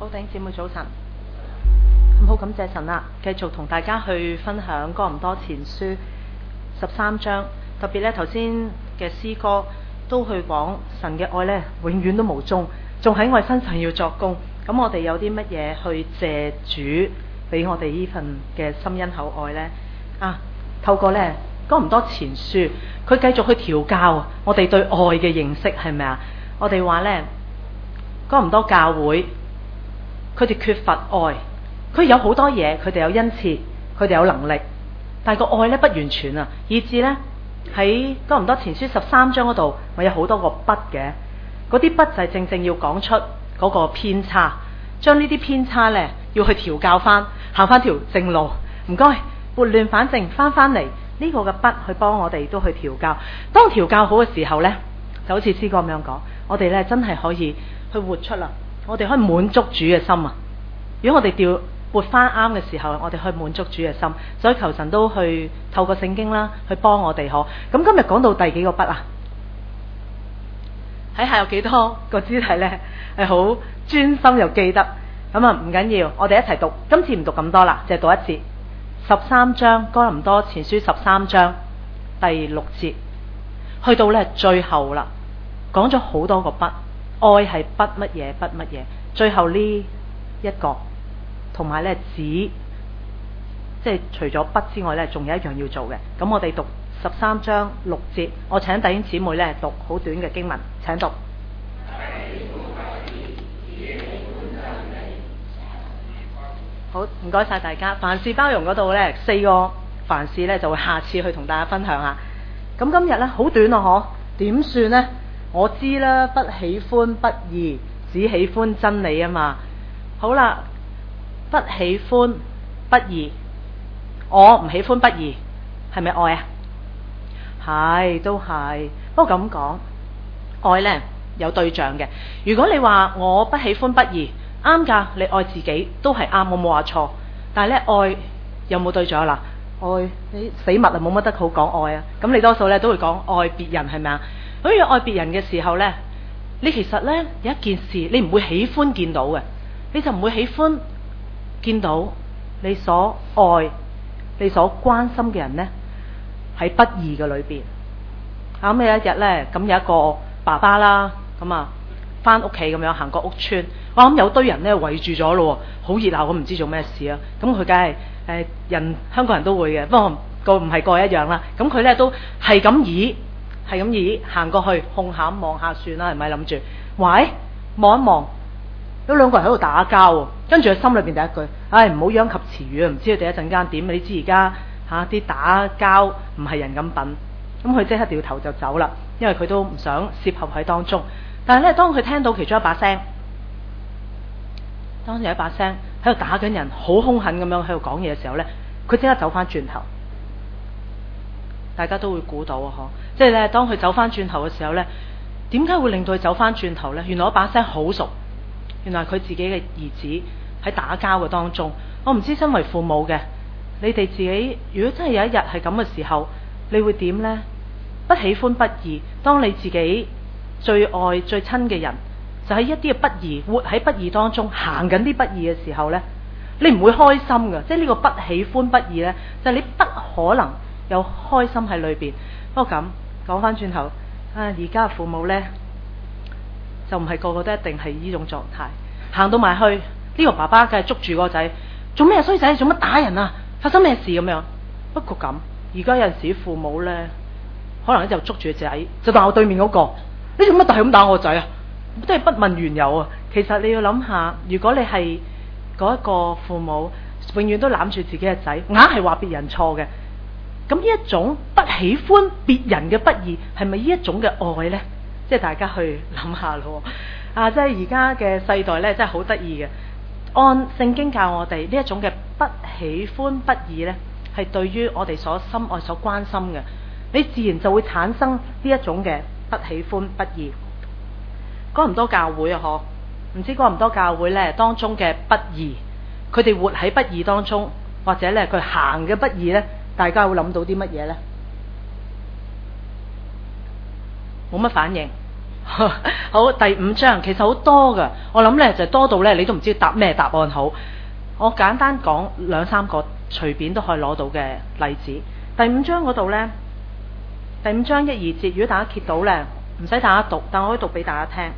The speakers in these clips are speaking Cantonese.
弟兄姊妹早晨，好感謝神啦！繼續同大家去分享哥林多前書13章，特別咧頭先嘅詩歌都去講神嘅愛咧，永遠都無終，仲喺我哋身上要作工。咁我哋有啲乜嘢去借主俾我哋呢份嘅心恩厚愛呢？透過咧哥林多前書，佢繼續去調教我哋對愛嘅認識，係咪啊？我哋話咧哥林多教會，佢哋缺乏愛，佢有好多嘢，佢哋有恩賜，佢哋有能力，但係個愛咧不完全啊，以致咧喺哥林多前書13章嗰度，咪有好多個筆嘅，嗰啲筆就係正正要講出嗰個偏差，將呢啲偏差咧要去調教翻，行翻條正路。唔該，撥亂反正，翻嚟呢個嘅筆去幫我哋都去調教。當調教好嘅時候咧，就好似詩歌咁樣講，我哋咧真係可以去活出啦，我哋可以滿足主嘅心啊！如果我哋撥翻啱嘅時候，我哋可以滿足主嘅心，所以求神都去透過聖經啦，去幫我哋可。咁今日講到第幾個筆啊？睇下有幾多個肢體呢？係好專心又記得。咁啊唔緊要，我哋一齊讀。今次唔讀咁多啦，就係讀一節。13章哥林多前書13章第6節，去到呢最後啦，講咗好多個筆，愛係筆乜嘢筆乜嘢，最後呢一個同埋呢紙，即係除咗筆之外呢，仲有一樣要做嘅。咁我哋讀13章6節，我請弟兄姊妹呢讀好短嘅經文，請讀。好，唔該晒大家。凡事包容嗰度呢，4個凡事呢就會下次去同大家分享下。咁今日呢好短啊，點算呢？我知啦，不喜歡不義，只喜歡真理啊嘛。好啦，不喜歡不義，我唔喜歡不義，係咪愛啊？係，都係。不過咁講，愛呢有對象嘅。如果你話我不喜歡不義，啱㗎，你愛自己都係啱，我冇話錯。但係呢，愛有冇對象啦？愛你死物啊，冇乜得好講愛啊。咁你多數呢都會講愛別人，係咪啊？所以愛別人嘅時候呢，你其實呢有一件事你唔會喜歡見到嘅，你就唔會喜歡見到你所愛、你所關心嘅人呢喺不義嘅裏邊。咁有一日呢，咁有一個爸爸啦，咁啊翻屋企咁樣行過屋村，哇咁有堆人呢圍住咗咯，好熱鬧咁，唔知做咩事啊。咁佢梗係人香港人都會嘅，不過個唔係個一樣啦。咁佢呢都係咁以行過去，控下望下算啦，係咪諗住？喂，望一望，有兩個人喺度打交喎。跟住佢心裏邊第一句，唉，唔好殃及池魚啊！唔知佢哋一陣間點？你知而家啲打交唔係人咁品。咁佢即刻掉頭就走啦，因為佢都唔想涉合喺當中。但係咧，當佢聽到其中一把聲，當有一把聲喺度打緊人，好兇狠咁樣喺度講嘢嘅時候咧，佢即刻走翻轉頭。大家都會估到啊，即係咧，當佢走翻轉頭嘅時候咧，點解會令到佢走翻轉頭咧？原來嗰把聲好熟，原來佢自己嘅兒子喺打交嘅當中。我唔知身為父母嘅，你哋自己如果真係有一日係咁嘅時候，你會點呢？不喜歡不義，當你自己最愛最親嘅人就喺一啲嘅不義，活喺不義當中，行緊啲不義嘅時候呢，你唔會開心㗎。即係呢個不喜歡不義呢，就係你不可能有開心喺裏邊。不過咁講翻轉頭，而家父母呢，就唔係個個都一定係呢種狀態。行到埋去，呢個爸爸梗係捉住個仔，做咩衰仔？做乜打人啊？發生咩事咁樣？不過咁，而家有陣時父母呢，可能就捉住個仔，就鬧對面嗰個，你做乜係咁打我仔啊？都係不問緣由啊！其實你要諗下，如果你係嗰一個父母，永遠都攬住自己嘅仔，硬係話別人錯嘅，咁呢一種不喜歡別人嘅不義，係咪呢一種嘅愛呢？即係大家去諗下咯。即係而家嘅世代呢，真係好得意嘅。按聖經教我哋呢一種嘅不喜歡不義呢，係對於我哋所深愛所關心嘅，你自然就會產生呢一種嘅不喜歡不義。哥林多教會啊，唔知哥林多教會呢當中嘅不義，佢哋活喺不義當中，或者呢佢行嘅不義呢，大家會諗到啲乜嘢呢？冇乜反應， 好，第5章其實好多噶，我諗呢就多到呢，你都唔知答咩答案好。我簡單講2、3個隨便都可以攞到嘅例子。第5章嗰度呢，第5章1、2節，如果大家揭到呢，唔使大家讀，但我可以讀俾大家聽。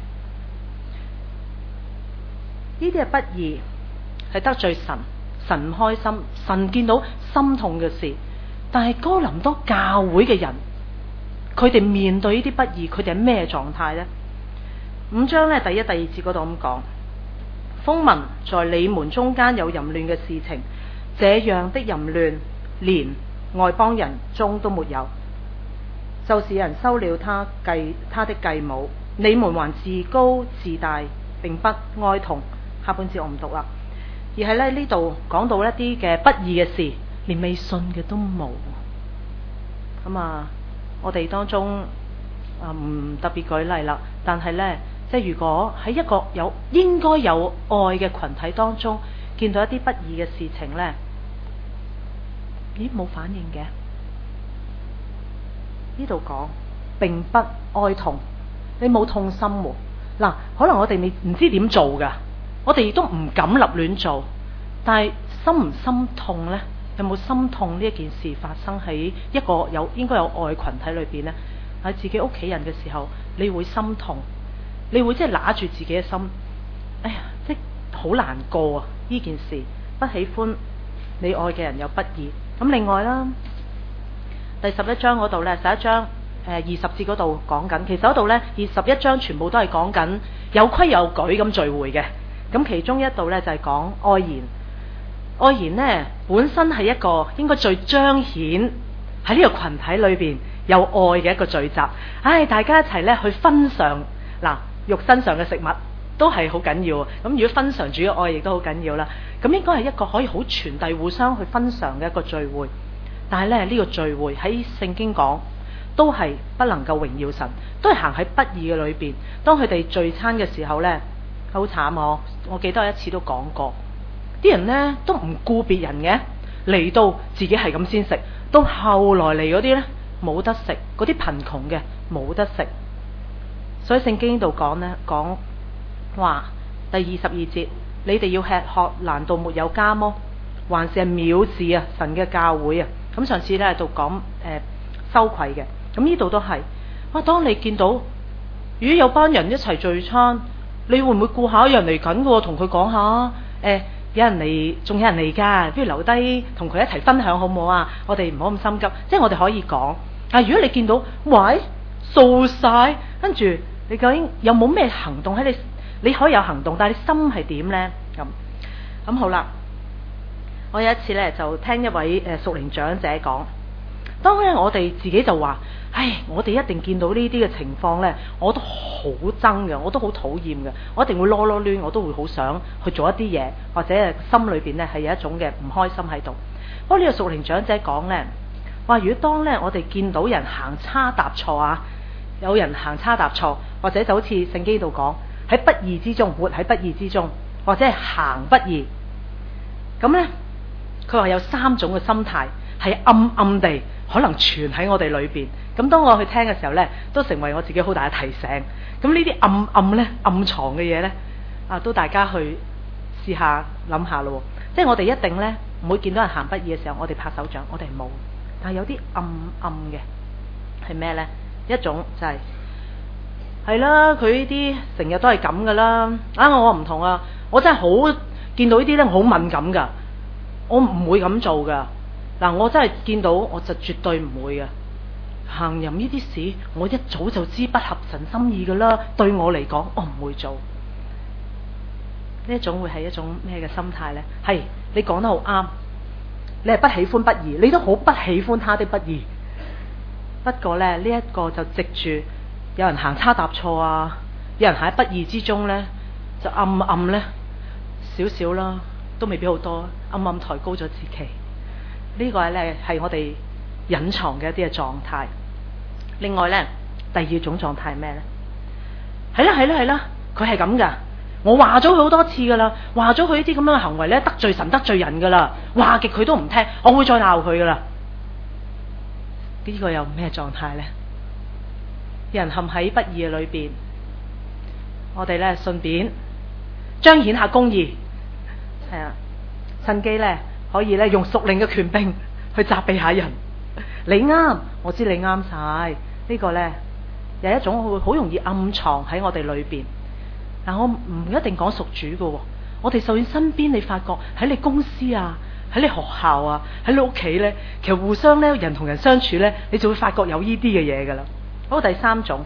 呢啲係不義，係得罪神，神唔開心，神見到心痛嘅事。但係哥林多教會嘅人，佢哋面對呢啲不義，佢哋係咩狀態呢？5章呢，第1、第2節嗰度咁講，風聞在你們中間有淫亂嘅事情，這樣的淫亂連外邦人中都沒有，就是有人收了他的繼母，你們還自高自大，並不哀痛。下半節我唔讀啦，而係咧呢度講到一啲嘅不義嘅事，連未信嘅都冇。咁啊，我哋當中唔特別舉例啦，但係呢，即係如果喺一個應該有愛嘅群體當中，見到一啲不義嘅事情呢，咦，冇反應嘅？呢度講並不哀痛，你冇痛心喎。嗱，可能我哋唔知點做噶，我哋亦都唔敢立亂做，但係心唔心痛呢？有冇心痛呢一件事發生喺一個應該有愛群體裏邊呢？喺自己屋企人嘅時候，你會心痛，你會即係揦住自己嘅心，哎呀，即係好難過啊！呢件事不喜歡你愛嘅人有不義。咁另外啦，第11章嗰度呢，11章20節嗰度講緊，其實嗰度呢21章全部都係講緊有規有矩咁聚會嘅。咁其中一度呢，就係講愛筵。愛筵呢本身係一個應該最彰顯喺呢個群體裏邊有愛嘅一個聚集。大家一齊呢去分享肉身上嘅食物都係好緊要。咁如果分享主嘅愛亦都好緊要啦。咁應該係一個可以好傳遞、互相去分享嘅一個聚會。但係咧呢個聚會喺聖經講都係不能夠榮耀神，都係行喺不義嘅裏邊。當佢哋聚餐嘅時候呢，好慘。我記得我一次都講過，啲人呢都唔顧別人嘅，嚟到自己係咁先食，到後來嚟嗰啲呢冇得食，嗰啲貧窮嘅冇得食。所以聖經呢度講話第22節，你哋要吃喝，難道沒有家麼？還是係藐視啊神嘅教會啊？咁上次呢度講羞愧嘅，咁呢度都係。當你見到如果有班人一齊聚餐，你會唔會顧下有人嚟緊嘅？同佢講下有人嚟，仲有人嚟㗎，不如留低同佢一齊分享好唔好啊？我哋唔好咁心急，即係我哋可以講。但係如果你見到喂掃晒，跟住你究竟有冇咩行動喺你可以有行動，但係你心係點呢？咁好啦。我有一次呢，就聽一位屬靈長者講，當咧我哋自己就話，我哋一定見到呢啲嘅情況呢，我都好憎嘅，我都好討厭嘅，我一定會囉囉攣，我都會好想去做一啲嘢，或者心裏邊呢係有一種嘅唔開心喺度。不過呢個屬靈長者講呢，話如果當呢我哋見到人行差踏錯啊，有人行差踏錯，或者就好似聖經度講喺不義之中，活喺不義之中，或者係行不義，咁呢。佢話有3種嘅心態係暗暗地可能存喺我哋裏邊。咁當我去聽嘅時候呢，都成為我自己好大嘅提醒。咁呢啲暗藏嘅嘢呢，都大家去試下諗下咯。即係我哋一定呢，唔會見到人行不義嘅時候，我哋拍手掌，我哋冇。但係有啲暗嘅係咩呢？一種就係啦，佢呢啲成日都係咁噶啦。我唔同啊，我真係好見到呢啲呢，好敏感噶。我唔會咁做噶。我真係見到我就絕對唔會嘅。行淫呢啲事，我一早就知不合神心意噶啦。對我嚟講，我唔會做。呢一種會係一種咩嘅心態呢？係你講得好啱，你係不喜歡不義，你都好不喜歡他的不義。不過呢，呢一個就藉住有人行差踏錯啊，有人喺不義之中呢，就暗呢少少啦。都未必好多，暗暗抬高咗自己。呢個呢係我哋隱藏嘅一啲嘅狀態。另外呢，第2種狀態係咩呢？係啦，佢係咁噶。我話咗佢好多次噶啦，話咗佢呢啲咁樣嘅行為呢，得罪神得罪人噶啦，話極佢都唔聽，我會再鬧佢噶啦。呢個又咩狀態呢？有人陷喺不義嘅裏邊， 我哋咧順便彰顯下公義，係啊，趁機咧可以咧用屬靈嘅權柄去責備下人。你啱，我知你啱晒。呢個咧有一種會好容易暗藏喺我哋裏邊。但我唔一定講屬主嘅，我哋就算身邊你發覺喺你公司啊，喺你學校啊，喺你屋企咧，其實互相咧人同人相處咧，你就會發覺有呢啲嘅嘢噶啦。好，第三種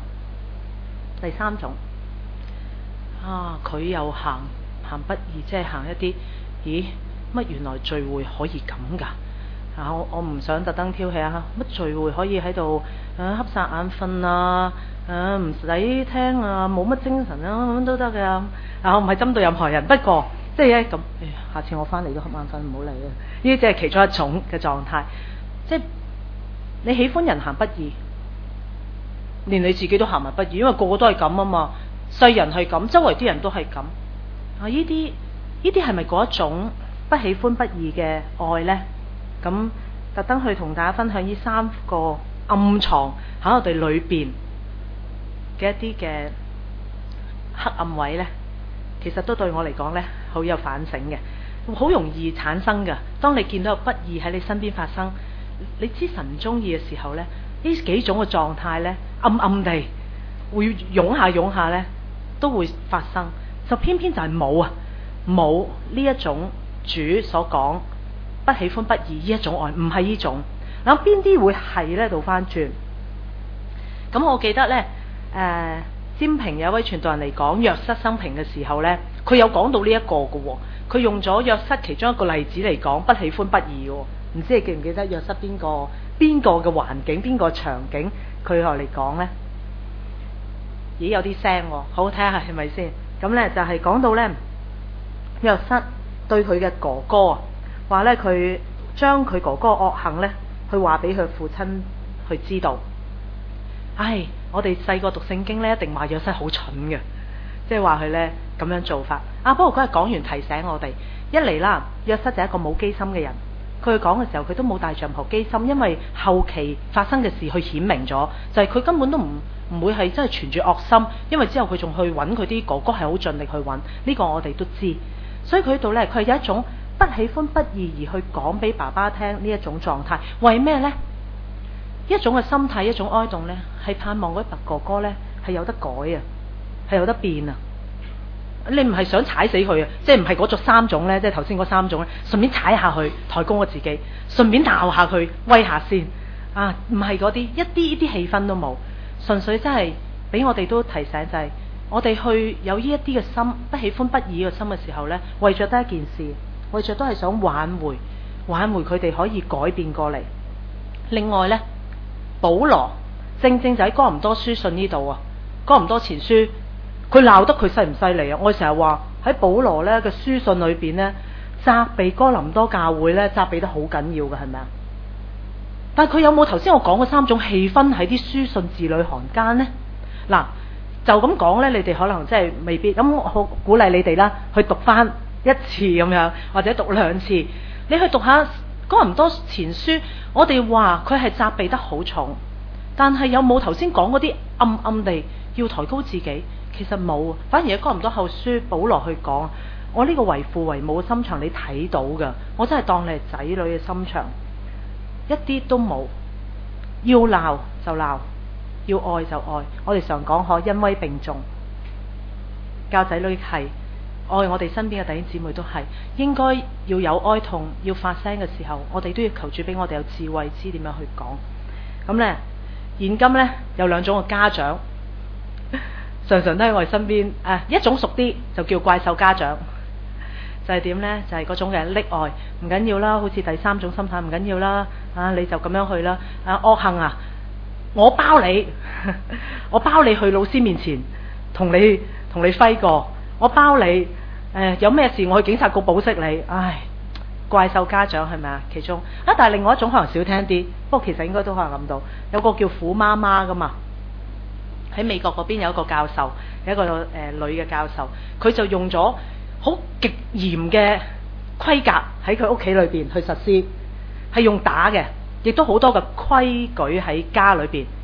啊，佢又行不義，即係行一啲，咦，乜原來聚會可以咁噶？啊，我唔想特登挑起啊，乜聚會可以喺度瞌晒眼瞓啊，唔使聽啊，冇乜精神啊，咁都得嘅。啊，我唔係針對任何人，不過即係咁，下次我翻嚟都瞌眼瞓，唔好嚟啊！呢啲即係其中一種嘅狀態，即係你喜歡人行不義，連你自己都行埋不義，因為個個都係咁啊嘛，世人係咁，周圍啲人都係咁。啊，呢啲係咪嗰一種不喜歡不義嘅愛呢？咁特登去同大家分享呢三個暗藏喺我哋裏邊嘅一啲嘅黑暗位呢，其實都對我嚟講呢，好有反省嘅，好容易產生嘅。當你見到有不義喺你身邊發生，你知神唔中意嘅時候呢，呢幾種嘅狀態呢，暗暗地會湧下呢，都會發生。就偏偏就係冇呢一種主所講不喜歡不義呢一種愛，唔係呢種。嗱，邊啲會係呢？倒翻轉。咁我記得呢，占平有位傳道人嚟講約瑟生平嘅時候呢，佢有講到呢一個嘅喎。佢用咗約瑟其中一個例子嚟講不喜歡不義嘅喎。唔知你記唔記得約瑟邊個嘅環境，邊個場景佢落嚟講呢？咦，有啲聲喎，好，睇下係咪先？咁呢就係講到呢，約瑟對佢嘅哥哥啊，話呢，佢將佢哥哥惡行呢，去話俾佢父親去知道。唉，我哋細個讀聖經呢，一定話約瑟好蠢嘅，即係話佢呢咁樣做法。啊，不過嗰日講完提醒我哋，一嚟啦，約瑟就係一個冇機心嘅人。佢講嘅時候，佢都冇帶任何機心，因為後期發生嘅事，佢顯明咗，就係佢根本都唔會係真係存住惡心，因為之後佢仲去揾佢啲哥哥，係好盡力去揾，呢個我哋都知。所以佢喺度呢，佢係有一種不喜歡不義而去講俾爸爸聽呢一種狀態，為咩呢？一種嘅心態，一種哀慟呢，係盼望嗰啲哥哥呢係有得改啊，係有得變啊。你唔係想踩死佢啊，即係唔係嗰種三種呢？即係頭先嗰三種呢，順便踩下佢，抬高我自己，順便鬧下佢，威下先啊！唔係嗰啲，一啲氣氛都冇，純粹真係俾我哋都提醒就係，我哋去有呢一啲嘅心，不喜歡不義嘅心嘅時候呢，為着得一件事，為着都係想挽回佢哋可以改變過嚟。另外呢，保羅正就喺哥林多書信呢度啊，哥林多前書。佢鬧得佢犀唔犀利啊？我成日話喺保羅呢嘅書信裏邊呢，責備哥林多教會呢，責備得好緊要嘅，係咪啊？但係佢有冇頭先我講嘅三種氣氛喺啲書信字裏行間呢？嗱，就咁講呢，你哋可能真係未必。咁我好鼓勵你哋啦，去讀翻一次咁樣，或者讀兩次。你去讀下哥林多前書，我哋話佢係責備得好重，但係有冇頭先講嗰啲暗暗地要抬高自己？其實冇，反而喺哥林多後書保羅去講，我呢個為父為母嘅心腸你睇到㗎，我真係當你係仔女嘅心腸，一啲都冇。要鬧就鬧，要愛就愛。我哋常講可恩威並重，教仔女係愛我哋身邊嘅弟兄姊妹都係應該要有哀痛，要發聲嘅時候，我哋都要求主俾我哋有智慧，知點樣去講。咁呢，現今呢，有兩種嘅家長。常常都喺我哋身邊，一種熟啲就叫怪獸家長，就係點呢？就係嗰種嘅溺愛，唔緊要啦，好似第三種心態唔緊要啦，你就咁樣去啦，惡行啊，我包你，我包你去老師面前同你揮過，我包你，有咩事我去警察局保釋你，唉，怪獸家長係咪啊？其中但係另外一種可能少聽啲，不過其實應該都可能諗到，有個叫虎媽媽噶嘛。喺美國嗰邊有一個教授，有一個女嘅教授，佢就用咗好極嚴嘅規格喺佢屋企裏邊去實施，係用打嘅，亦都好多嘅規矩喺家裏邊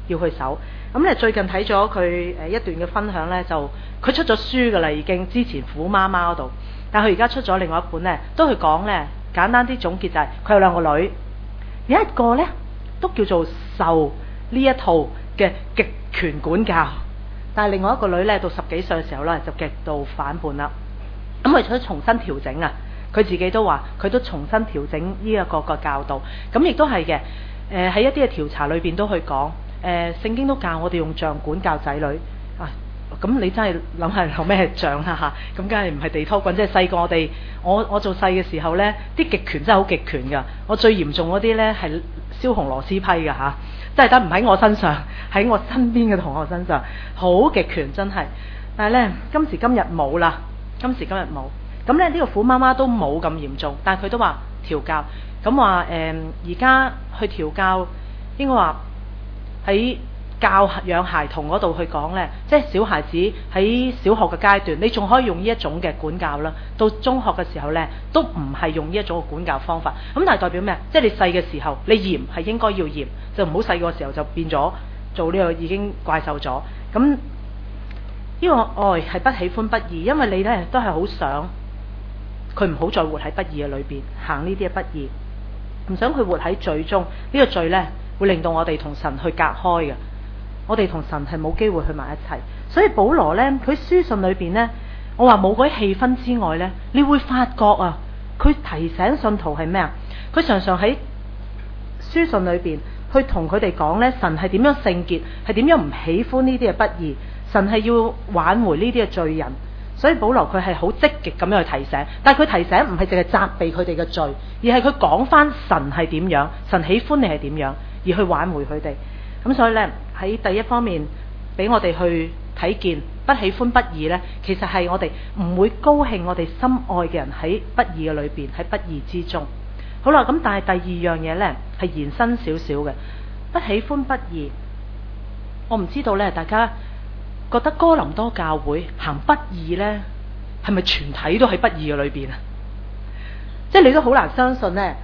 要去守。咁咧最近睇咗佢一段嘅分享咧，就佢出咗書噶啦，已經之前虎媽媽嗰度，但佢而家出咗另外一本咧，都去講咧，簡單啲總結就係佢有兩個女，有一個咧都叫做受呢一套嘅極權管教，但係另外一個女咧到10幾歲嘅時候咧就極度反叛啦。咁佢想重新調整啊，佢自己都話佢都重新調整呢一個教導，咁亦都係嘅。喺一啲嘅調查裏邊都去講，聖經都教我哋用杖管教仔女啊。咁你真係諗下有咩杖啦嚇？咁梗係唔係地拖棍？即係細個我做細嘅時候呢，啲極權真係好極權㗎。我最嚴重嗰啲呢係燒紅螺絲批㗎嚇，真係得唔喺我身上，喺我身邊嘅同學身上，好極權真係。但係呢，今時今日冇啦，今時今日冇。咁咧呢個虎媽媽都冇咁嚴重，但係佢都話調教。咁話而家去調教，應該話喺教養孩童嗰度去講呢，即係小孩子喺小學嘅階段，你仲可以用呢一種嘅管教啦。到中學嘅時候呢，都唔係用呢一種嘅管教方法。咁但係代表咩？即係你細嘅時候，你嚴係應該要嚴，就唔好細個時候就變咗做呢個已經怪獸咗。咁呢個愛係不喜歡不義，因為你呢都係好想佢唔好再活喺不義嘅裏邊，行呢啲嘅不義。唔想佢活喺罪中，呢個罪呢會令到我哋同神去隔開嘅，我哋同神係冇機會去埋一齊。所以保羅呢，佢書信裏邊呢，我話冇嗰啲氣氛之外呢，你會發覺啊，佢提醒信徒係咩啊？佢常常喺書信裏邊去同佢哋講呢，神係點樣聖潔，係點樣唔喜歡呢啲嘅不義，神係要挽回呢啲嘅罪人。所以保羅佢係好積極咁樣去提醒，但係佢提醒唔係淨係責備佢哋嘅罪，而係佢講翻神係點樣，神喜歡你係點樣，而去挽回佢哋。咁所以呢，喺第一方面俾我哋去睇見不喜歡不義呢，其實係我哋唔會高興我哋心愛嘅人喺不義嘅裏邊，喺不義之中。好啦，咁但係第二樣嘢呢，係延伸少少嘅，不喜歡不義。我唔知道呢，大家覺得哥林多教會行不義呢，係咪全體都喺不義嘅裏邊啊？即係你都好難相信呢，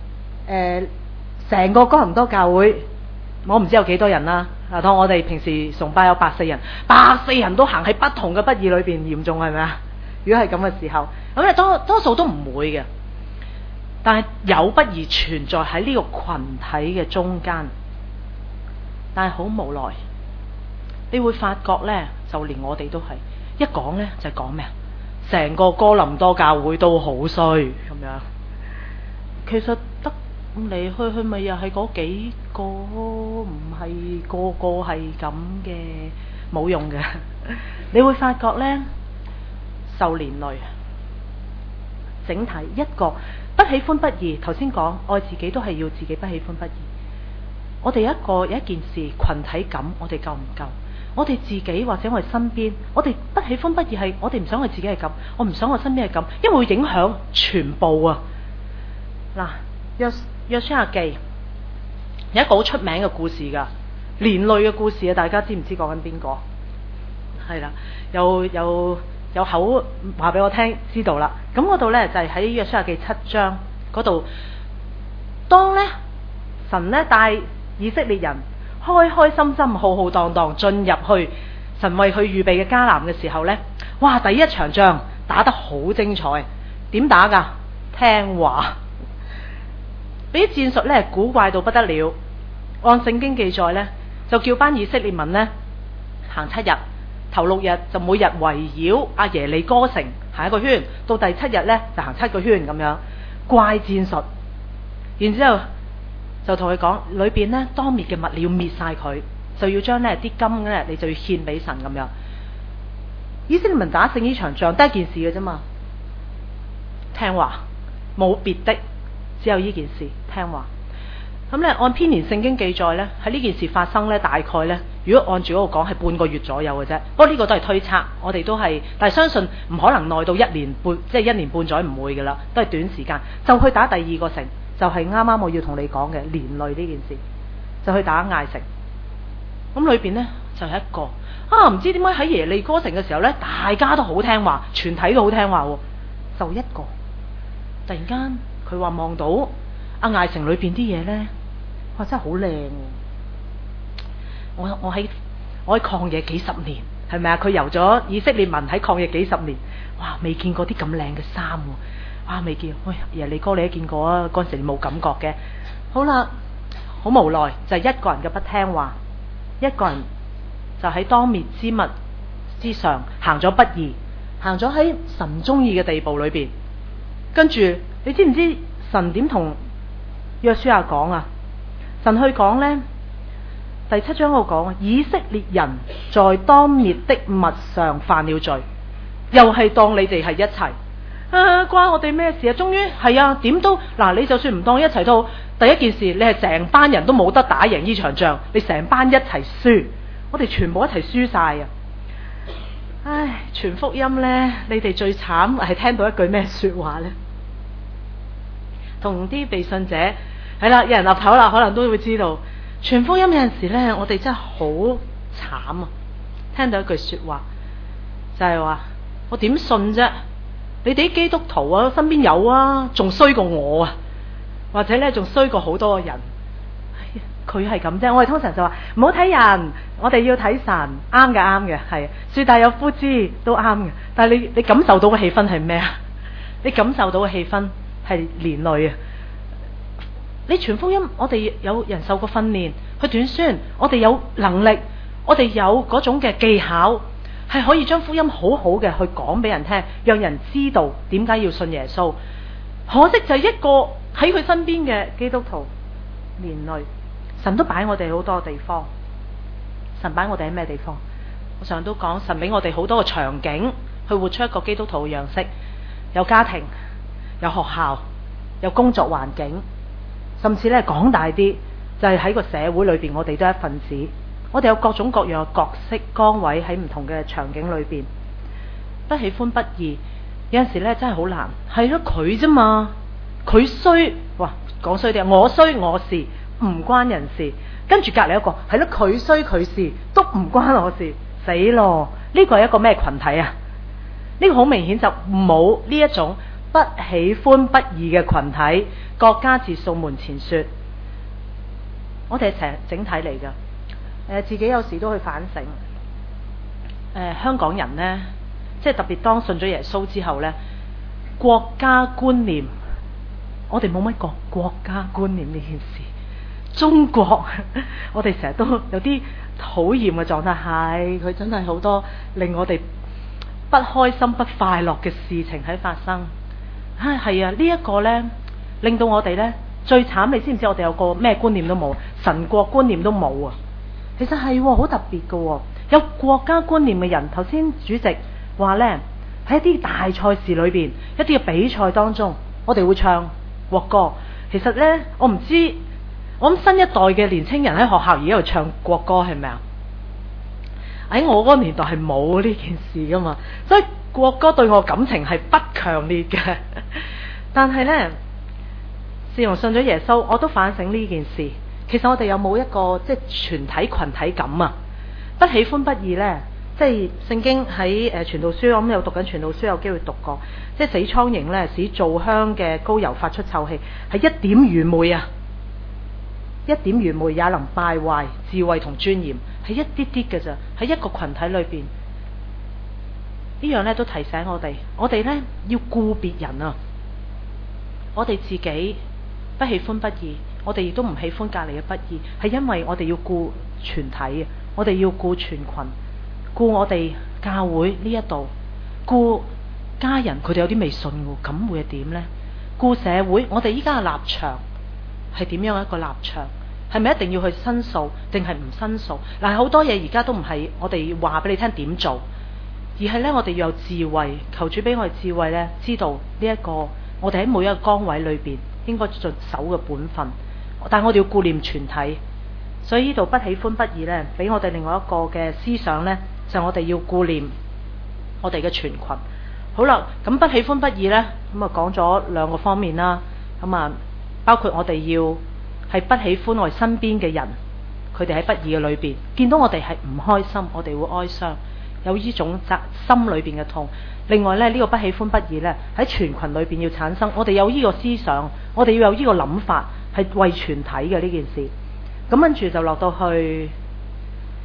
成個哥林多教會，我唔知有幾多人啦。啊，當我哋平時崇拜有140人，140人都行喺不同嘅不義裏邊，嚴重係咪啊？如果係咁嘅時候，咁你多數都唔會嘅。但係有不義存在喺呢個群體嘅中間，但係好無奈。你會發覺呢，就連我哋都係一講呢，就係講咩啊？成個哥林多教會都好衰咁樣。其實得嚟去咪又係嗰幾個，唔係個個係咁嘅，冇用嘅。你會發覺呢，受連累，整體一個不喜歡不義。頭先講愛自己都係要自己不喜歡不義。我哋有一件事群體感，我哋夠唔夠？我哋自己或者我哋身邊，我哋不喜歡不義係我哋唔想我自己係咁，我唔想我身邊係咁，因為會影響全部啊！嗱，約書亞記有一個好出名嘅故事㗎，連累嘅故事啊！大家知唔知講緊邊個？係啦，有口話俾我聽，知道啦。咁嗰度呢，就係喺約書亞記7章嗰度，當呢神呢帶以色列人開開心心、浩浩蕩蕩進入去神為佢預備嘅迦南嘅時候呢，哇！第一場仗打得好精彩，點打㗎？聽話，俾啲戰術呢古怪到不得了。按聖經記載呢，就叫班以色列民呢行7日，頭6日就每日圍繞阿耶利哥城行1個圈，到第7日呢就行7個圈咁樣，怪戰術。然之後就同佢講，裏邊呢當滅嘅物你要滅晒佢，就要將呢啲金呢你就要獻俾神咁樣。以色列民打勝呢場仗得一件事嘅啫嘛，聽話，冇別的，只有呢件事聽話。咁呢按編年聖經記載呢，喺呢件事發生呢，大概呢，如果按住嗰個講係半個月左右嘅啫。不過呢個都係推測，我哋都係，但係相信唔可能耐到1年半，即係1年半載唔會噶啦，都係短時間就去打第2個城。就係啱啱我要同你講嘅連累呢件事，就去打艾城。咁裏邊呢，就係一個唔知點解喺耶利哥城嘅時候呢，大家都好聽話，全體都好聽話喎。就一個突然間佢話望到艾城裏邊啲嘢呢，哇真係好靚喎！ 我喺曠野幾十年，係咪啊？佢遊咗以色列民喺曠野幾十年，哇！未見過啲咁靚嘅衫喎，哇！未見，喂，耶利哥你都見過啊？嗰陣時你冇感覺嘅。好啦，好無奈就係一個人嘅不聽話，一個人就喺當滅之物之上行咗不義，行咗喺神中意嘅地步裏邊。跟住你知唔知神點同約書亞講啊？神去講呢，第7章嗰度講，以色列人在當滅的物上犯了罪，又係當你哋係一齊啊，關我哋咩事啊？終於係啊，點都嗱，你就算唔當一齊都好，第一件事你係成班人都冇得打贏呢場仗，你成班一齊輸，我哋全部一齊輸晒啊！唉，傳福音呢，你哋最慘係聽到一句咩說話呢？同啲被信者係啦，有人岌頭啦，可能都會知道，傳福音有陣時呢，我哋真係好慘啊！聽到一句說話就係話，我點信啫？你哋啲基督徒啊，身邊有啊，仲衰過我啊，或者呢仲衰過好多個人。佢係咁啫，我哋通常就話唔好睇人，我哋要睇神。啱嘅，啱嘅，係樹大有枯枝都啱嘅。但係你感受到嘅氣氛係咩啊？你感受到嘅氣氛係連累啊！你傳福音，我哋有人受過訓練去短宣，我哋有能力，我哋有嗰種嘅技巧，係可以將福音好好嘅去講俾人聽，讓人知道點解要信耶穌。可惜就係一個喺佢身邊嘅基督徒連累。神都擺我哋好多地方，神擺我哋喺咩地方？我常都講，神俾我哋好多個場景去活出一個基督徒嘅樣式，有家庭，有學校，有工作環境，甚至咧講大啲，就係喺個社會裏邊，我哋都係一份子。我哋有各種各樣嘅角色崗位喺唔同嘅場景裏邊，不喜歡不義，有陣時咧真係好難。係咯，佢啫嘛，佢衰，哇，講衰啲，我衰我事。唔關人事，跟住隔籬一個係咯，佢衰佢事都唔關我事，死咯！呢個係一個咩群體啊？呢個好明顯就冇呢一種不喜歡不義嘅群體。國家自掃門前雪，我哋係整體嚟噶。自己有時都去反省。香港人呢，即係特別當信咗耶穌之後呢，國家觀念，我哋冇乜國家觀念呢件事。中國，我哋成日都有啲討厭嘅狀態，係佢真係好多令我哋不開心、不快樂嘅事情喺發生。係啊，呢一個呢，令到我哋呢最慘。你知唔知我哋有個咩觀念都冇？神國觀念都冇啊！其實係好特別嘅，有國家觀念嘅人。頭先主席話呢，喺一啲大賽事裏邊，一啲嘅比賽當中，我哋會唱國歌。其實呢，我唔知。我諗新一代嘅年青人喺學校而家度唱國歌係咪啊？喺我嗰個年代係冇呢件事噶嘛，所以國歌對我感情係不強烈嘅。但係呢，自從信咗耶穌，我都反省呢件事。其實我哋有冇一個即係全體群體感啊？不喜歡不義呢，即係聖經喺傳道書，我諗有讀緊傳道書，有機會讀過，即係死蒼蠅呢，使造香嘅膏油發出臭氣，係一點愚昧啊！一點愚昧也能敗壞智慧同尊嚴，係一啲啲嘅咋，喺一個群體裏邊，呢樣咧都提醒我哋咧要顧別人啊！我哋自己不喜歡不義，我哋亦都唔喜歡隔籬嘅不義，係因為我哋要顧全體啊！我哋要顧全群，顧我哋教會呢一度，顧家人，佢哋有啲未信喎，咁會係點呢？顧社會，我哋依家嘅立場係點樣一個立場？係咪一定要去申訴，定係唔申訴？嗱，好多嘢而家都唔係我哋話俾你聽點做，而係呢，我哋要有智慧，求主俾我哋智慧呢，知道呢一個我哋喺每一個崗位裏邊應該盡守嘅本分。但係我哋要顧念全體，所以呢度不喜歡不義呢，俾我哋另外一個嘅思想呢，就係我哋要顧念我哋嘅全群。好啦，咁不喜歡不義呢，咁啊講咗兩個方面啦，咁啊包括我哋要係不喜歡我哋身邊嘅人，佢哋喺不義嘅裏邊見到我哋係唔開心，我哋會哀傷，有呢種心裏邊嘅痛。另外咧，呢個不喜歡不義呢，喺全群裏邊要產生，我哋有呢個思想，我哋要有呢個諗法，係為全體嘅呢件事。咁跟住就落到去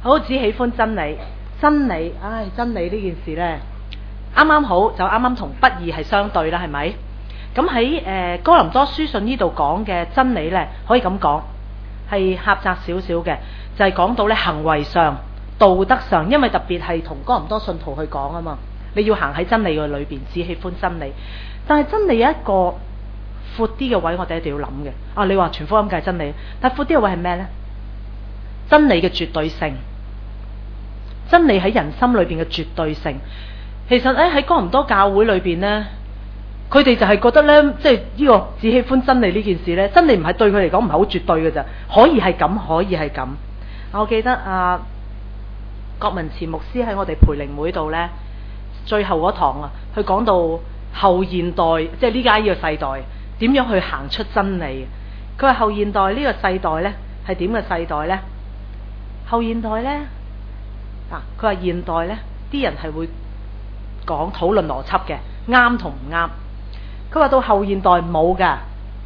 好只喜歡真理。真理，真理呢件事呢，啱啱好就啱啱同不義係相對啦，係咪？咁喺哥林多書信呢度講嘅真理呢，可以咁講係狹窄少少嘅，就係講到呢行為上、道德上，因為特別係同哥林多信徒去講啊嘛，你要行喺真理嘅裏邊，只喜歡真理。但係真理有一個闊啲嘅位，我哋一定要諗嘅。你話全福音界真理，但係闊啲嘅位係咩呢？真理嘅絕對性，真理喺人心裏邊嘅絕對性。其實喺哥林多教會裏邊呢，佢哋就係覺得呢，即係呢個只喜歡真理呢件事呢，真理唔係對佢嚟講唔係好絕對嘅咋，可以係咁，可以係咁。我記得郭文慈牧師喺我哋培靈會度呢，最後嗰堂啊，佢講到後現代，即係呢家呢個世代點樣去行出真理。佢話後現代呢個世代呢係點嘅世代呢？後現代呢，佢話現代呢啲人係會講討論邏輯嘅，啱同唔啱。佢話到後現代冇噶，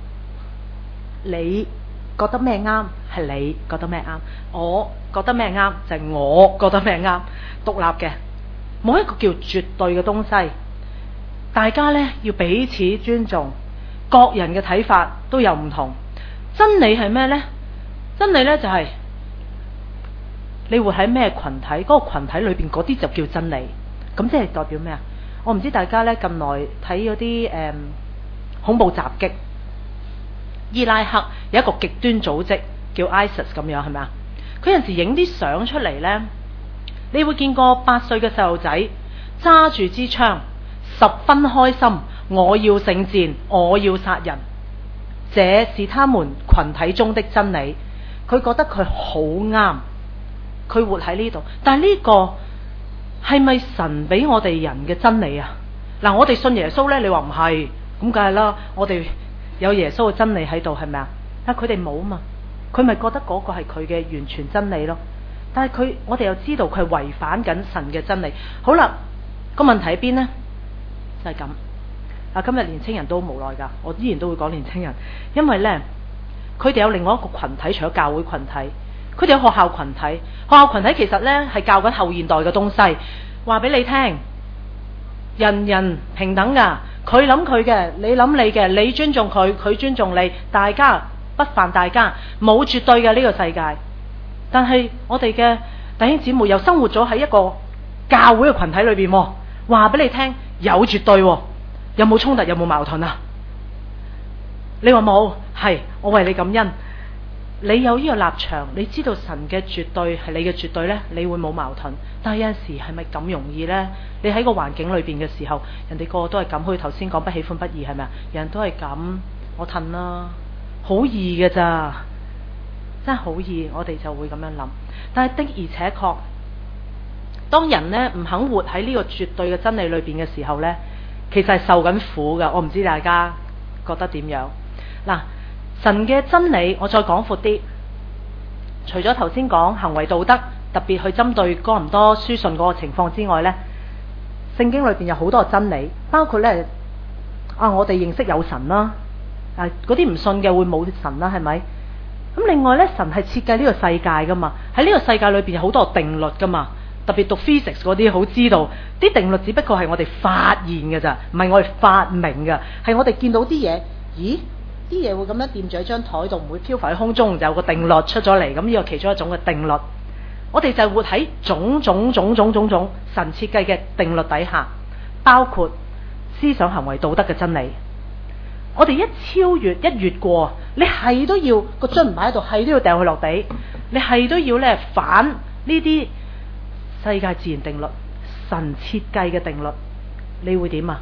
你覺得咩啱係你覺得咩啱，我覺得咩啱就係我覺得咩啱，獨立嘅，冇一個叫絕對嘅東西。大家呢要彼此尊重，各人嘅睇法都有唔同。真理係咩呢？真理呢就係你活喺咩群體，嗰個群體裏邊嗰啲就叫真理。咁即係代表咩啊？我唔知大家呢近來睇嗰啲恐怖襲擊，伊拉克有一個極端組織叫 ISIS 咁樣，係咪啊？佢有陣時影啲相出嚟呢，你會見過8歲嘅細路仔揸住支槍，十分開心，我要聖戰，我要殺人，這是他們群體中的真理。佢覺得佢好啱，佢活喺呢度。但係呢個係咪神俾我哋人嘅真理啊？嗱，我哋信耶穌呢，你話唔係，咁梗係啦，我哋有耶穌嘅真理喺度，係咪啊？但係佢哋冇嘛，佢咪覺得嗰個係佢嘅完全真理咯？但係我哋又知道佢係違反緊神嘅真理。好啦，個問題喺邊呢？就係咁。今日年青人都無奈噶，我依然都會講年青人，因為呢，佢哋有另外一個群體，除咗教會群體，佢哋有學校群體。學校群體其實呢係教緊後現代嘅東西，話俾你聽，人人平等噶，佢諗佢嘅，你諗你嘅，你尊重佢，佢尊重你，大家不犯大家，冇絕對嘅呢個世界。但係我哋嘅弟兄姊妹又生活咗喺一個教會嘅群體裏邊，話俾你聽有絕對，有冇衝突，有冇矛盾啊？你話冇，係，我為你感恩。你有呢個立場，你知道神嘅絕對係你嘅絕對呢，你會冇矛盾。但係有陣時係咪咁容易呢？你喺個環境裏邊嘅時候，人哋個個都係咁，好似頭先講不喜歡不義，係咪啊？人都係咁，我褪啦，好易嘅咋，真係好易，我哋就會咁樣諗。但係的而且確，當人呢唔肯活喺呢個絕對嘅真理裏邊嘅時候呢，其實係受緊苦噶。我唔知大家覺得點樣？嗱，神嘅真理，我再講闊啲。除咗頭先講行為道德，特別去針對哥林多書信嗰個情況之外呢，聖經裏邊有好多真理，包括呢，我哋認識有神啦，嗰啲唔信嘅會冇神啦，係咪？咁另外呢，神係設計呢個世界噶嘛，喺呢個世界裏邊有好多定律噶嘛。特別讀 physics 嗰啲好知道，啲定律只不過係我哋發現嘅咋，唔係我哋發明嘅，係我哋見到啲嘢，咦？啲嘢會咁樣掂住喺張台度，唔會漂浮喺空中，就有個定律出咗嚟。咁呢個其中一種嘅定律，我哋就活喺種種神設計嘅定律底下，包括思想行為道德嘅真理。我哋一超越一越過，你係都要個樽唔擺喺度，係都要掉佢落地，你係都要咧反呢啲世界自然定律、神設計嘅定律，你會點啊？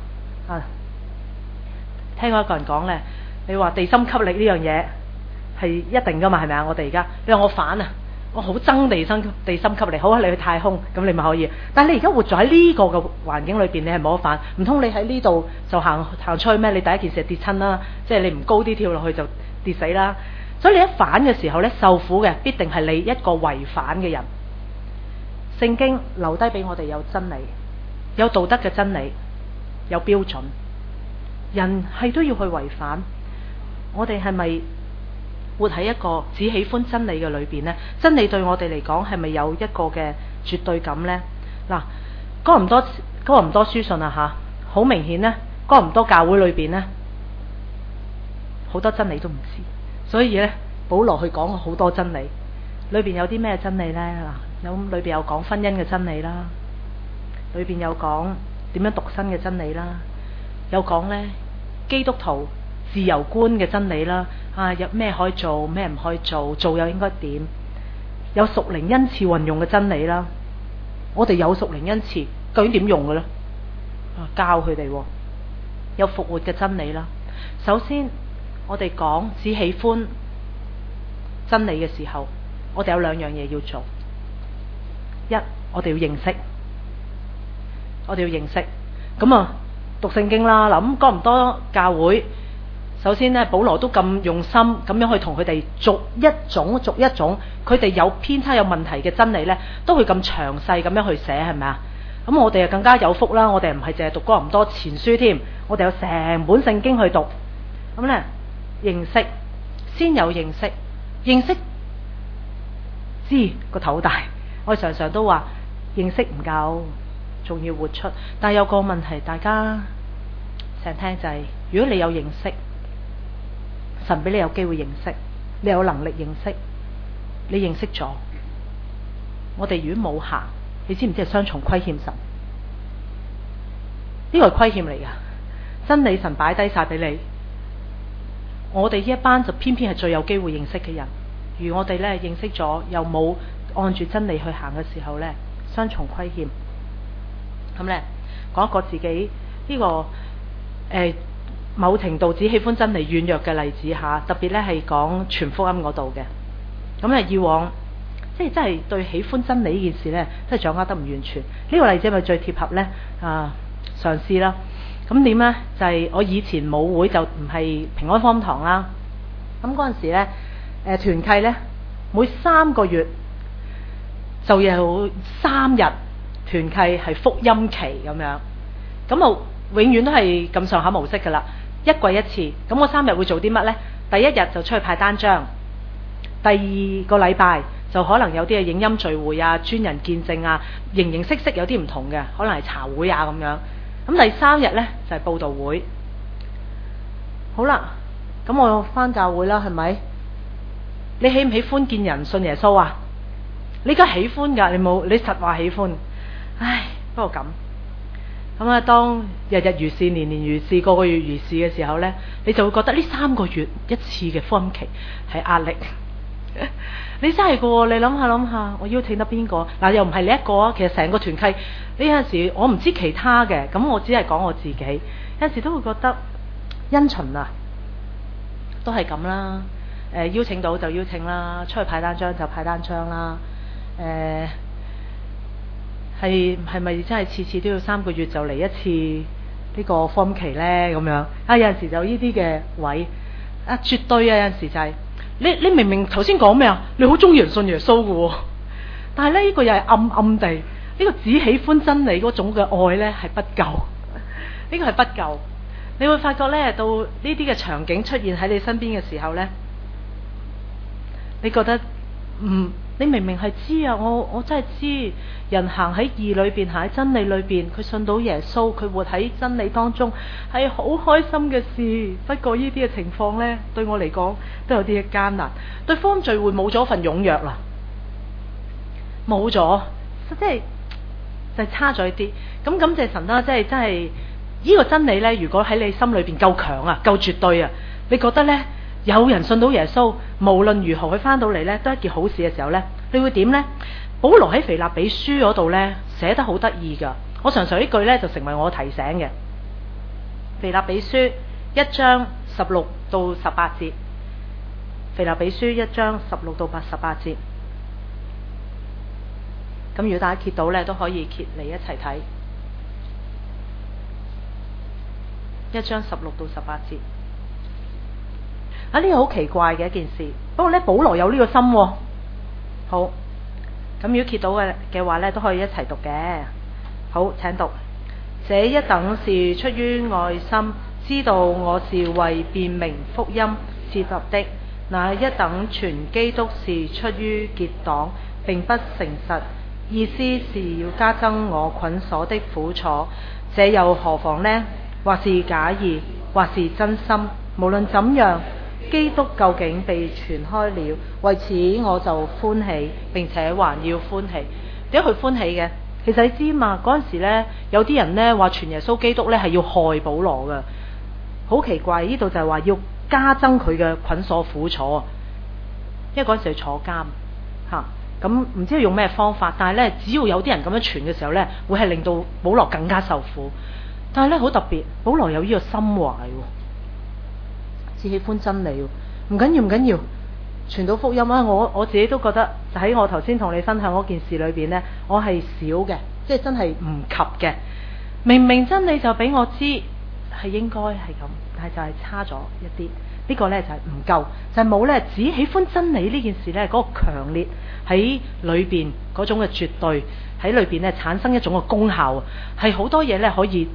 聽過一個人講呢，你話地心吸力呢樣嘢係一定噶嘛？係咪啊？我哋而家你話我反啊，我好憎地心吸力。好啊，你去太空咁你咪可以。但係你而家活在喺呢個嘅環境裏邊，你係冇得反。唔通你喺呢度就行出去咩？你第一件事係跌親啦，即係你唔高啲跳落去就跌死啦。所以你一反嘅時候呢，受苦嘅必定係你一個違反嘅人。聖經留低俾我哋有真理，有道德嘅真理，有標準。人係都要去違反，我哋係咪活喺一個只喜歡真理嘅裏邊呢？真理對我哋嚟講係咪有一個嘅絕對感呢？嗱，哥林多書信啊吓，好明顯呢，哥林多教會裏邊呢，好多真理都唔知，所以呢，保羅去講好多真理。裏邊有啲咩真理呢？嗱，裏邊有講婚姻嘅真理啦，裏邊有講點樣獨身嘅真理啦，有講呢基督徒自由觀嘅真理啦，有咩可以做，咩唔可以做，做又應該點，有屬靈恩賜運用嘅真理啦。我哋有屬靈恩賜，究竟點用嘅呢？教佢哋。有復活嘅真理啦。首先，我哋講只喜歡真理嘅時候，我哋有兩樣嘢要做。一，我哋要認識，咁啊，讀聖經啦。嗱，咁哥林多教會，首先呢，保羅都咁用心咁樣去同佢哋逐一種，佢哋有偏差有問題嘅真理呢，都會咁詳細咁樣去寫，係咪啊？咁我哋就更加有福啦！我哋唔係淨係讀哥林多前書添，我哋有成本聖經去讀。咁呢，認識，先有認識，知個頭大。我哋常常都話認識唔夠，仲要活出。但係有個問題，大家成日聽就係，如果你有認識，神俾你有機會認識，你有能力認識，你認識咗，我哋如果冇行，你知唔知係雙重虧欠神？呢個係虧欠嚟噶，真理神擺低晒俾你，我哋呢一班就偏偏係最有機會認識嘅人。如我哋呢認識咗，又冇按住真理去行嘅時候呢，雙重虧欠。咁呢，講一個自己呢個某程度只喜歡真理軟弱嘅例子吓，特別呢係講傳福音嗰度嘅。咁啊，以往即係真係對喜歡真理呢件事呢，真係掌握得唔完全。呢個例子咪最貼合呢？嘗試啦。咁點呢？就係我以前母會就唔係平安福音堂啦。咁嗰陣時呢，團契呢，每3個月就有3日團契係福音期咁樣。咁啊，永遠都係咁上下模式噶啦。一季一次。咁我3日會做啲乜呢？第一日就出去派單張。第2個禮拜就可能有啲嘅影音聚會啊、專人見證啊，形形色色有啲唔同嘅，可能係茶會啊咁樣。咁第3日呢，就係佈道會。好啦，咁我返教會啦，係咪？你喜唔喜歡見人信耶穌啊？你梗係喜歡㗎，你實話喜歡。唉，不過咁啊，當日日如是、年年如是、個個月如是嘅時候呢，你就會覺得呢3個月一次嘅福音期係壓力。你真係㗎喎，你諗下，我邀請得邊個？嗱，又唔係你一個啊，其實成個團契，呢陣時我唔知其他嘅，咁我只係講我自己。有陣時都會覺得因循啊，都係咁啦。邀請到就邀請啦，出去派單張就派單張啦。係咪真係次次都要3個月就嚟一次呢個福音期呢？咁樣啊，有陣時就呢啲嘅位啊，絕對啊，有陣時就係、你明明頭先講咩啊？你好中意人信耶穌㗎喎，但係呢個又係暗暗地，呢個只喜歡真理嗰種嘅愛呢係不夠，呢個係不夠。你會發覺呢，到呢啲嘅場景出現喺你身邊嘅時候呢，你覺得你明明係知啊，我真係知人行喺義裏邊，行喺真理裏邊，佢信到耶穌，佢活喺真理當中，係好開心嘅事。不過呢啲嘅情況呢，對我嚟講都有啲嘅艱難。對福音聚會冇咗份踴躍啦，冇咗，即係就係差咗一啲。咁感謝神啦，即係真係呢個真理呢，如果喺你心裏邊夠強啊，夠絕對啊，你覺得呢？有人信到耶穌，無論如何佢翻到嚟呢，都係一件好事嘅時候呢，你會點呢？保羅喺腓立比書嗰度呢，寫得好得意噶，我常常呢句呢，就成為我提醒嘅。腓立比書1章16到18節，腓立比書1章16到18節。咁如果大家揭到呢，都可以揭嚟一齊睇。1章16到18節。啊！呢個好奇怪嘅一件事，不過呢，保羅有呢個心喎。好，咁如果揭到嘅話呢，都可以一齊讀嘅。好，請讀。這一等是出於愛心，知道我是為辨明福音設立的， 那一等傳基督是出於結黨，並不誠實，意思是要加增我捆鎖的苦楚，這又何妨呢？或是假意，或是真心，無論怎樣，基督究竟被傳開了，為此我就歡喜，並且還要歡喜。點解佢歡喜嘅？其實你知嘛，嗰陣時呢，有啲人呢話傳耶穌基督呢係要害保羅㗎，好奇怪。呢度就係話要加增佢嘅捆鎖苦楚啊，因為嗰陣時佢坐監嚇，咁唔知用咩方法，但係呢，只要有啲人咁樣傳嘅時候呢，會係令到保羅更加受苦。但係呢，好特別，保羅有呢個心懷喎，只喜歡真理喎，唔緊要唔緊要，傳到福音啊！我自己都覺得喺我頭先同你分享嗰件事裏邊呢，我係少嘅，即係真係唔及嘅。明明真理就俾我知係應該係咁，但係就係差咗一啲。呢個呢就係唔夠，就係冇呢只喜歡真理呢件事呢，嗰個強烈喺裏邊嗰種嘅絕對喺裏邊呢產生一種嘅功效，係好多嘢呢可以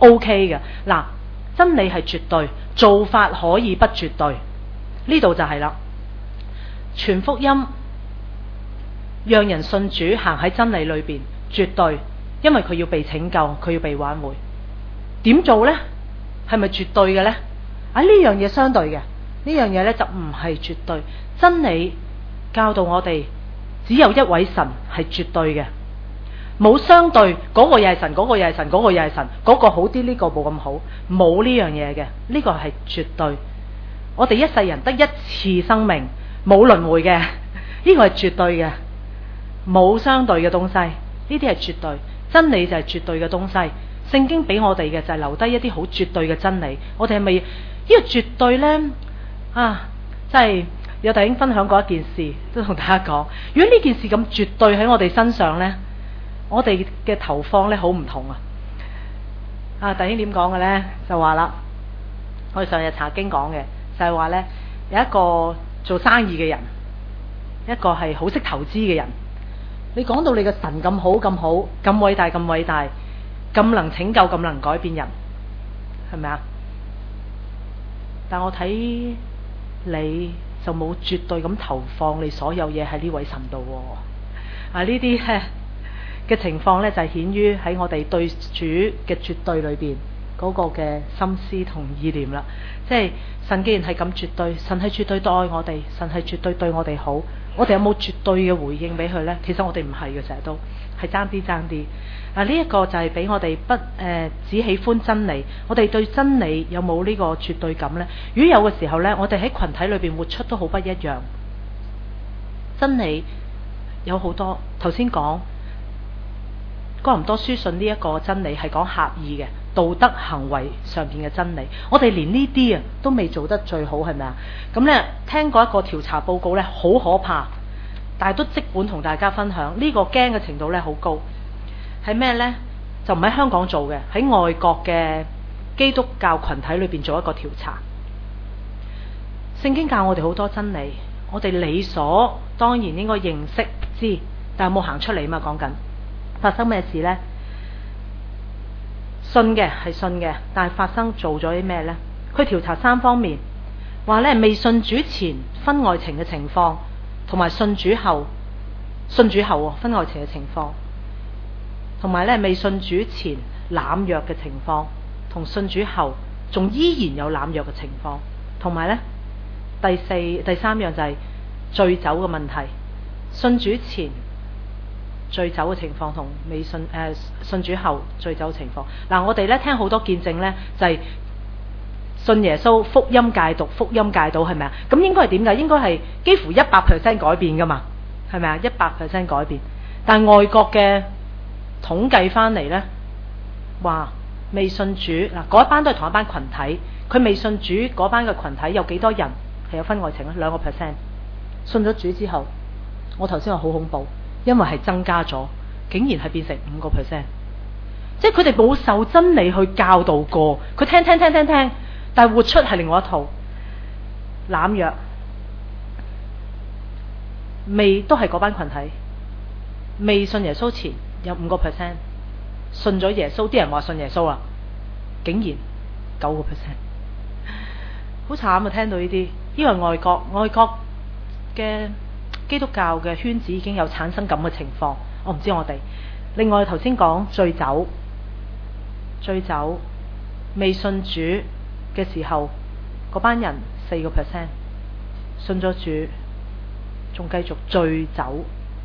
OK 嘅。嗱，真理係絕對，做法可以不絕對，呢度就係啦。傳福音，讓人信主，行喺真理裏邊，絕對，因為佢要被拯救，佢要被挽回。點做呢？係咪絕對嘅呢？呢樣嘢相對嘅，呢樣嘢呢就唔係絕對。真理教導我哋，只有一位神係絕對嘅，冇相對，嗰個又係神，嗰個又係神，嗰個又係神，嗰個好啲，呢個冇咁好，冇呢樣嘢嘅，呢個係絕對。我哋一世人得一次生命，冇輪迴嘅，呢個係絕對嘅，冇相對嘅東西，呢啲係絕對。真理就係絕對嘅東西。聖經俾我哋嘅就係留低一啲好絕對嘅真理。我哋係咪呢個絕對呢？真係有弟兄分享過一件事，都同大家講。如果呢件事咁絕對喺我哋身上呢，我哋嘅投放呢好唔同啊！弟兄點講嘅呢？就話啦，我哋上日查經講嘅就係話呢，有一個做生意嘅人，一個係好識投資嘅人。你講到你嘅神咁好咁好，咁偉大咁偉大，咁能拯救，咁能改變人，係咪啊？但我睇你就冇絕對咁投放你所有嘢喺呢位神度喎。呢啲嘅情況呢，就係顯於喺我哋對主嘅絕對裏邊嗰個嘅心思同意念啦。即係神既然係咁絕對，神係絕對對愛我哋，神係絕對對我哋好，我哋有冇絕對嘅回應俾佢呢？其實我哋唔係嘅，成日都係爭啲爭啲。呢一個就係俾我哋只喜歡真理，我哋對真理有冇呢個絕對感呢？如果有嘅時候呢，我哋喺群體裏邊活出都好不一樣。真理有好多，頭先講哥林多書信呢一個真理係講狹義嘅道德行為上邊嘅真理，我哋連呢啲都未做得最好，係咪啊？咁呢，聽過一個調查報告呢，好可怕，但係都即管同大家分享。呢個驚嘅程度呢，好高。係咩呢？就唔喺香港做嘅，喺外國嘅基督教群體裏邊做一個調查。聖經教我哋好多真理，我哋理所當然應該認識知，但係有冇行出嚟嘛？講緊發生咩事呢？信嘅係信嘅，但係發生做咗啲咩呢？佢調查3方面，話呢未信主前婚外情嘅情況，同埋信主後婚外情嘅情況。同埋咧，未信主前濫藥嘅情況，同信主後仲依然有濫藥嘅情況，同埋咧第三樣就係醉酒嘅問題。信主前醉酒嘅情況同未信信主後醉酒情況。我哋咧聽好多見證咧，就係信耶穌福音戒毒，福音戒到係咪啊？咁應該係點㗎？應該係幾乎100% 改變㗎嘛？係咪啊？100% 改變。但係外國嘅統計翻嚟呢，話未信主嗰一班都係同一班群體，佢未信主嗰班嘅群體有幾多人係有婚外情咧？2%。信咗主之後，我頭先話好恐怖，因為係增加咗，竟然係變成5%。即係佢哋冇受真理去教導過，佢聽，但係活出係另外一套。濫藥未都係嗰班群體，未信耶穌前有5%，信咗耶穌，啲人話信耶穌竟然9%，好慘啊！聽到呢啲， 呢個外國嘅基督教嘅圈子已經有產生咁嘅情況，我唔知我哋。另外頭先講醉酒未信主嘅時候，嗰班人4%，信咗主仲繼續醉酒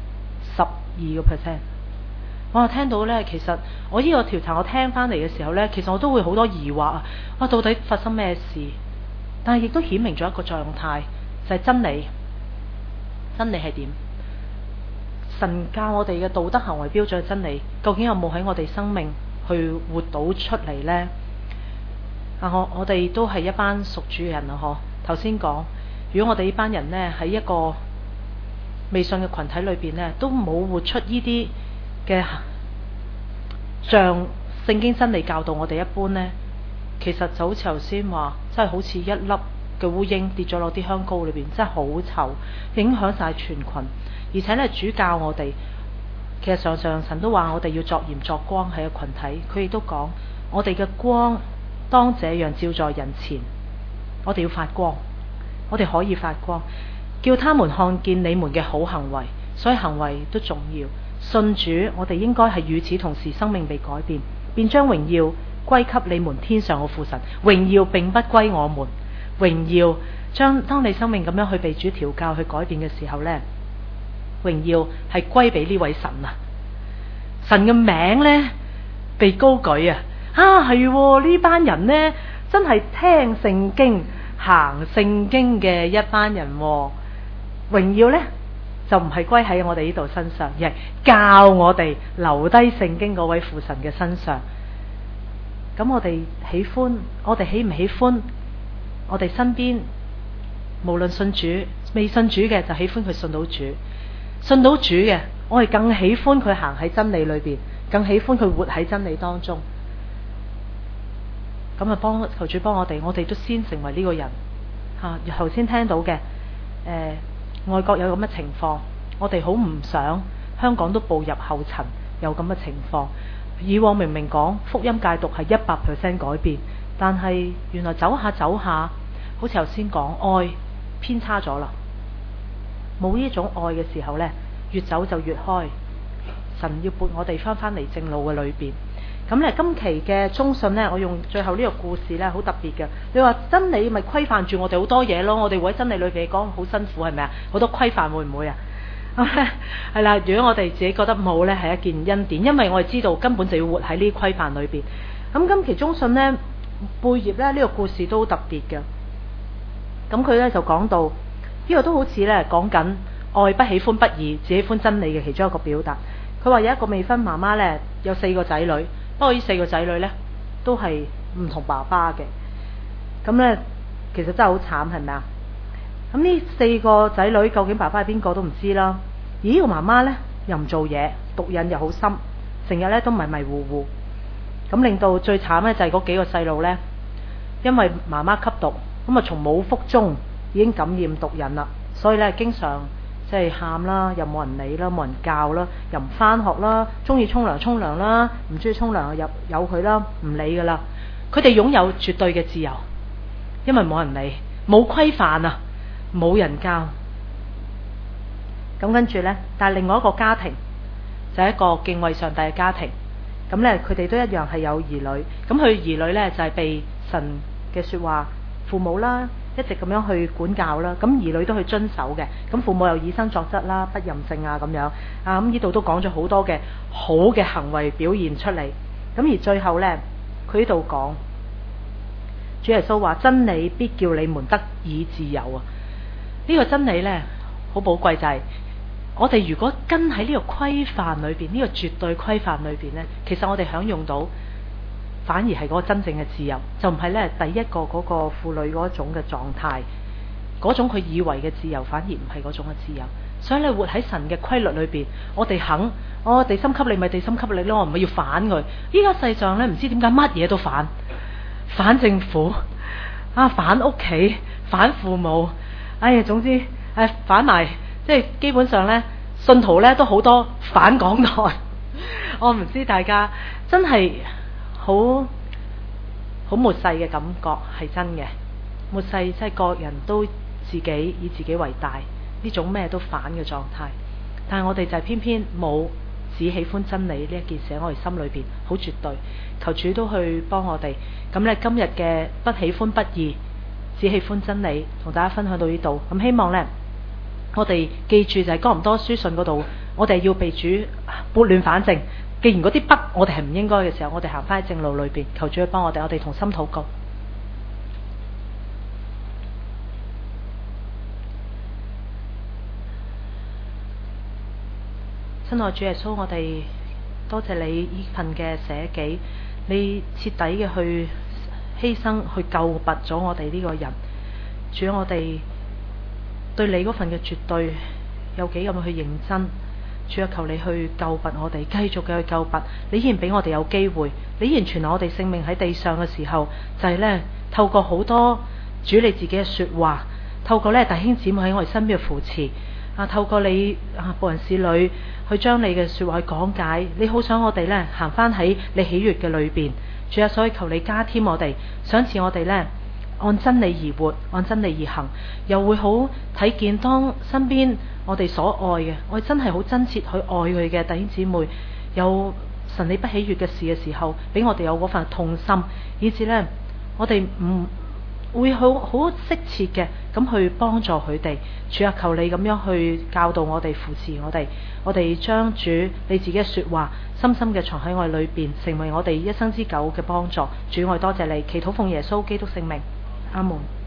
12%。我聽到呢，其實我呢個調查我聽翻嚟嘅時候呢，其實我都會好多疑惑啊！到底發生咩事？但係亦都顯明咗一個狀態，就係真理。真理係點？神教我哋嘅道德行為標準嘅真理，究竟有冇喺我哋生命去活到出嚟呢？我哋都係一班屬主嘅人啊！頭先講，如果我哋呢班人呢，喺一個未信嘅群體裏邊呢，都冇活出呢啲嘅像聖經真理教導我哋一般呢，其實就好似頭先話，真係好似一粒嘅烏蠅跌咗落啲香膏裏邊，真係好臭，影響晒全群。而且呢，主教我哋，其實常常神都話我哋要作鹽作光喺個群體，佢亦都講我哋嘅光當這樣照在人前，我哋要發光，我哋可以發光，叫他們看見你們嘅好行為，所以行為都重要。信主，我哋應該係與此同時，生命被改變，便將榮耀歸給你們天上嘅父神。榮耀並不歸我們，榮耀當你生命咁樣去被主調教去改變嘅時候呢，榮耀係歸俾呢位神啊！神嘅名呢，被高舉啊！係呢班人呢，真係聽聖經行聖經嘅一班人喎。榮耀呢，就唔係歸喺我哋呢度身上，而係教我哋留低聖經嗰位父神嘅身上。咁我哋喜歡，我哋喜唔喜歡我哋身邊無論信主未信主嘅，就喜歡佢信到主，信到主嘅我哋更喜歡佢行喺真理裏邊，更喜歡佢活喺真理當中。咁啊，求主幫我哋都先成為呢個人吓。頭先聽到嘅外國有咁嘅情況，我哋好唔想香港都步入後塵，有咁嘅情況。以往明明講福音戒毒係100% 改變，但係原來走下走下，好似頭先講愛偏差咗啦。冇呢種愛嘅時候呢，越走就越開。神要撥我哋翻嚟正路嘅裏邊。咁咧，今期嘅中信呢，我用最後呢個故事呢，好特別嘅。你話真理咪規範住我哋好多嘢咯？我哋會喺真理裏邊講好辛苦，係咪啊？好多規範會唔會啊？係啦，如果我哋自己覺得冇呢，係一件恩典，因為我哋知道根本就要活喺呢啲規範裏邊。咁今期中信呢，背頁呢，呢個故事都好特別嘅。咁佢呢就講到呢個都好似呢講緊愛不喜歡不義，只喜歡真理嘅其中一個表達。佢話有一個未婚媽媽呢，有4個仔女，不過呢4個仔女呢，都係唔同爸爸嘅。咁呢，其實真係好慘，係咪啊？咁呢4個仔女究竟爸爸係邊個都唔知啦。而呢個媽媽呢，又唔做嘢，毒癮又好深，成日呢都迷迷糊糊。咁令到最慘呢，就係嗰幾個細路呢，因為媽媽吸毒，咁啊從母腹中已經感染毒癮啦，所以呢，經常即係喊啦，又冇人理啦，冇人教啦，又唔返學啦，中意沖涼啦，唔中意沖涼就由佢啦，唔理噶啦。佢哋擁有絕對嘅自由，因為冇人理，冇規範啊，冇人教。咁跟住呢，但係另外一個家庭就係一個敬畏上帝嘅家庭。咁呢，佢哋都一樣係有兒女。咁佢兒女呢，就係被神嘅說話，父母啦一直咁樣去管教啦。咁兒女都去遵守嘅。咁父母又以身作則啦，不任性啊咁樣。咁呢度都講咗好多嘅好嘅行為表現出嚟。咁而最後呢，佢呢度講，主耶穌話真理必叫你們得以自由啊！呢個真理呢，好寶貴，就係我哋如果跟喺呢個規範裏邊，呢個絕對規範裏邊呢，其實我哋享用到反而係嗰個真正嘅自由，就唔係呢第一個嗰個婦女嗰種嘅狀態，嗰種佢以為嘅自由，反而唔係嗰種嘅自由。所以你活喺神嘅規律裏邊，我哋肯，地心吸力咪地心吸力咯，我唔係要反佢。依家世上呢，唔知點解乜嘢都反，反政府反屋企，反父母，總之反埋。即係基本上呢，信徒呢都好多反港台。我唔知大家真係好末世嘅感覺係真嘅。末世即係各人都自己，以自己為大，呢種咩都反嘅狀態。但係我哋就係偏偏冇只喜歡真理呢一件事喺我哋心裏邊好絕對。求主都去幫我哋。咁咧今日嘅不喜歡不義，只喜歡真理，同大家分享到呢度。咁希望呢，我哋記住就係哥林多書信嗰度，我哋要被主撥亂反正。既然嗰啲不我哋係唔應該嘅時候，我哋行翻喺正路裏邊，求主去幫我哋。我哋同心禱告。親愛主耶穌，我哋多謝你呢份嘅捨己，你徹底嘅去犧牲，去救拔咗我哋呢個人。主，我哋對你嗰份嘅絕對有幾咁去認真。主啊，求你去救拔我哋，繼續嘅去救拔。你依然俾我哋有機會，你依然存留我哋性命喺地上嘅時候，就係呢透過好多主你自己嘅說話，透過呢弟兄姊妹喺我哋身邊嘅扶持，透過你僕人侍女去將你嘅說話去講解。你好想我哋呢行翻喺你喜悅嘅裏邊。主啊，所以求你加添我哋，賞賜我哋呢按真理而活，按真理而行，又會好睇見當身邊我哋所愛嘅，我哋真係好真切去愛佢嘅弟兄姊妹，有神你不喜悅嘅事嘅時候，俾我哋有嗰份痛心，以至呢，我哋唔會好適切嘅咁去幫助佢哋。主啊，求你咁樣去教導我哋，扶持我哋將主你自己嘅說話深深嘅藏喺我哋裏邊，成為我哋一生之久嘅幫助。主，我多謝你，祈禱奉耶穌基督聖名，阿門。